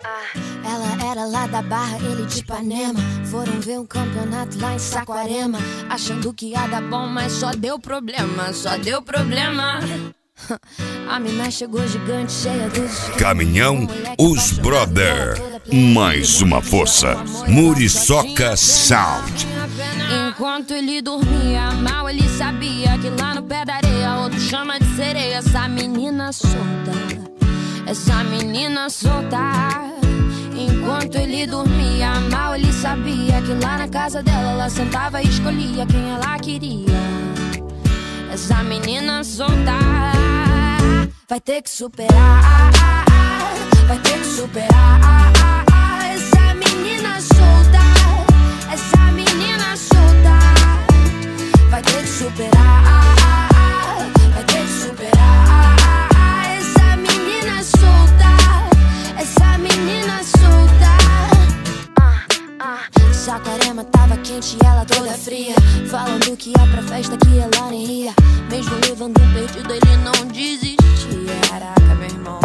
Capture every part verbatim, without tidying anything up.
Ela era lá da Barra, ele de Ipanema. Foram ver um campeonato lá em Saquarema, achando que ia dar bom, mas só deu problema, só deu problema. A mina chegou gigante, cheia dos... Caminhão, os brother. Mais uma força. Muriçoca Sound. Enquanto ele dormia mal, ele sabia que lá no pé da areia outro chama de sereia. Essa menina solta, essa menina solta. Enquanto ele dormia mal, ele sabia que lá na casa dela ela sentava e escolhia quem ela queria. Essa menina solta vai ter que superar, vai ter que superar. Essa menina solta, essa menina solta vai ter que superar, vai ter que superar. Essa menina solta, essa menina solta. ah, ah. Saquarema tava quente e ela toda fria, falando que ia pra festa que ela nem ia. Mesmo levando um perdido ele não desistia. Caraca, meu irmão.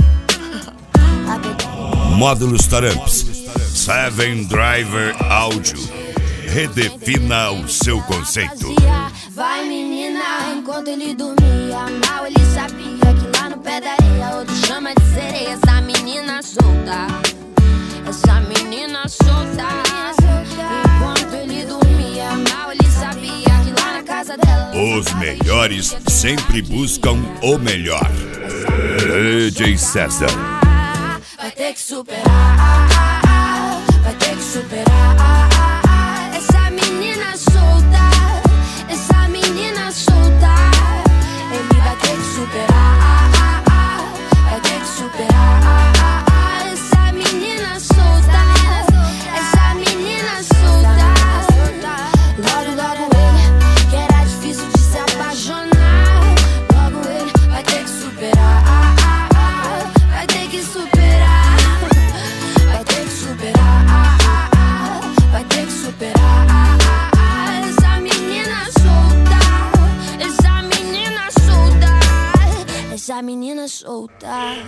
Módulos Taramps, Seven Driver Áudio. Redefina o seu conceito. Vai menina, enquanto ele dormia mal, ele sabia que lá no pé da areia outro chama de sereia. Essa menina solta, essa menina solta. Enquanto ele dormia mal, ele sabia que lá na casa dela Os melhores sempre buscam o melhor. D J César. vai ter que superar, vai ter que superar. Essa menina solta, essa menina solta. Ele vai ter que superar, vai ter que superar. Essa menina solta, essa menina solta. Logo, logo ele, que era difícil de se apaixonar. Logo ele vai ter que superar, vai ter que superar, vai ter que superar, vai ter que superar. Essa menina solta, essa menina solta, essa menina solta.